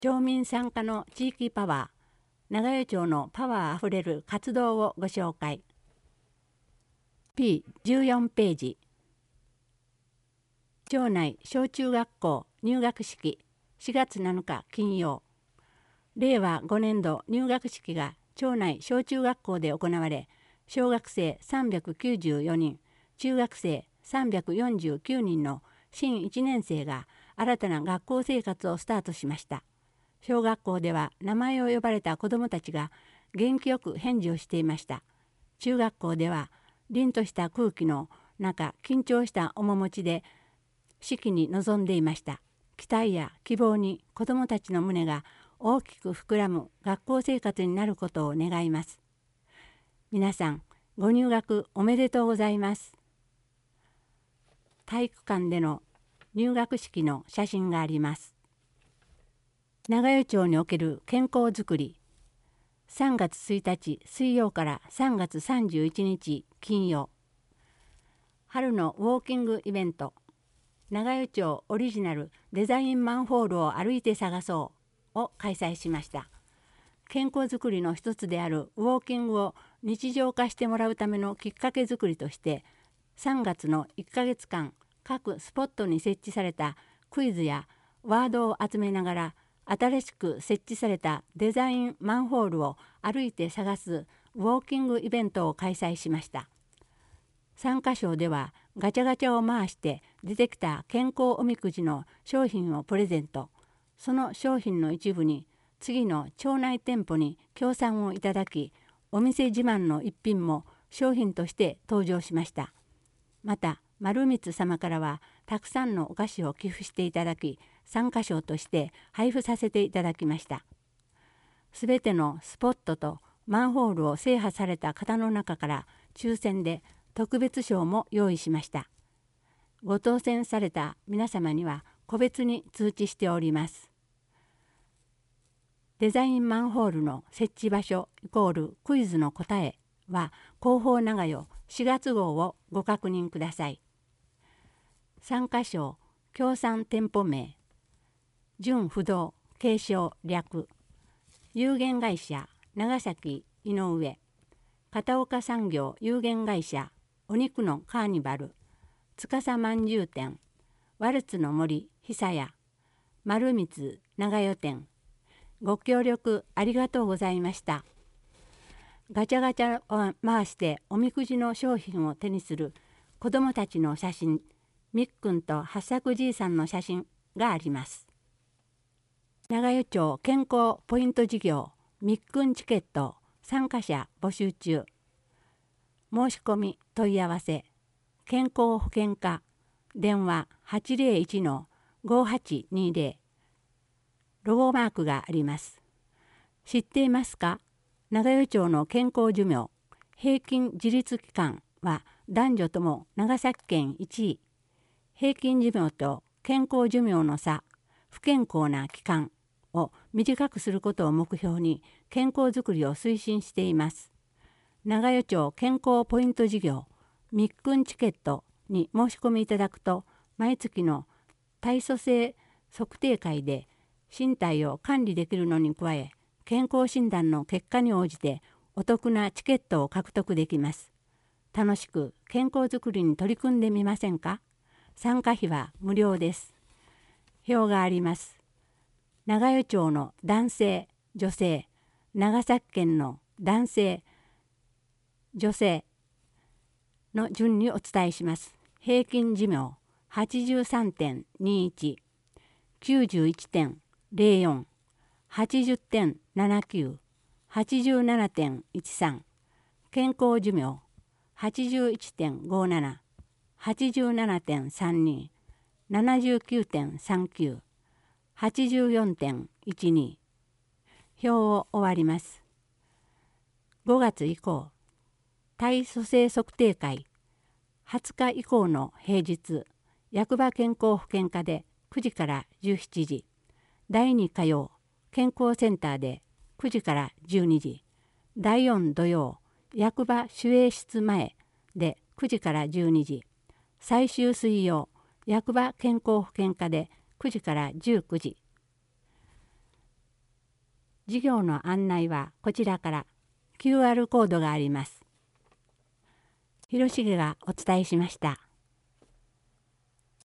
町民参加の地域パワー、長与町のパワーあふれる活動をご紹介。P14 ページ。町内小中学校入学式4月7日金曜。令和5年度入学式が町内小中学校で行われ、小学生394人、中学生349人の新1年生が新たな学校生活をスタートしました。小学校では名前を呼ばれた子どもたちが元気よく返事をしていました。中学校では凛とした空気の中、緊張した面持ちで式に臨んでいました。期待や希望に子どもたちの胸が大きく膨らむ学校生活になることを願います。皆さん、ご入学おめでとうございます。体育館での入学式の写真があります。長与町における健康づくり。3月1日水曜から3月31日金曜。春のウォーキングイベント。長与町オリジナルデザインマンホールを歩いて探そうを開催しました。健康づくりの一つであるウォーキングを日常化してもらうためのきっかけづくりとして、3月の1ヶ月間、各スポットに設置されたクイズやワードを集めながら、新しく設置されたデザインマンホールを歩いて探すウォーキングイベントを開催しました。参加賞ではガチャガチャを回して出てきた健康おみくじの商品をプレゼント。その商品の一部に次の町内店舗に協賛をいただき、お店自慢の一品も商品として登場しました。また丸光様からはたくさんのお菓子を寄付していただき、参加賞として配布させていただきました。すべてのスポットとマンホールを制覇された方の中から抽選で特別賞も用意しました。ご当選された皆様には個別に通知しております。デザインマンホールの設置場所=クイズの答えは広報長与4月号をご確認ください。参加賞協賛店舗名純不動継承略有限会社長崎井上片岡産業有限会社お肉のカーニバル司まんじゅう店ワルツの森久屋丸光長与店ご協力ありがとうございました。ガチャガチャを回しておみくじの商品を手にする子どもたちの写真、みっくんと八作じいさんの写真があります。長与町健康ポイント事業みっくんチケット参加者募集中。申し込み問い合わせ健康保険課電話801-5820ロゴマークがあります。知っていますか？長与町の健康寿命平均自立期間は男女とも長崎県1位。平均寿命と健康寿命の差、不健康な期間を短くすることを目標に健康づくりを推進しています。長与町健康ポイント事業みっくんチケットに申し込みいただくと、毎月の体組成測定会で身体を管理できるのに加え、健康診断の結果に応じてお得なチケットを獲得できます。楽しく健康づくりに取り組んでみませんか？参加費は無料です。表があります。長与町の男性、女性、長崎県の男性、女性の順にお伝えします。平均寿命 83.21、91.04、80.79、87.13、健康寿命 81.57、87.32、79.39、84.12。表を終わります。5月以降、体組成測定会20日以降の平日、役場健康保険課で9時から17時、第2火曜、健康センターで9時から12時、第4土曜、役場守衛室前で9時から12時、最終水曜、役場健康保険課で9時から19時。 授業の案内はこちらから QR コードがあります。広重がお伝えしました。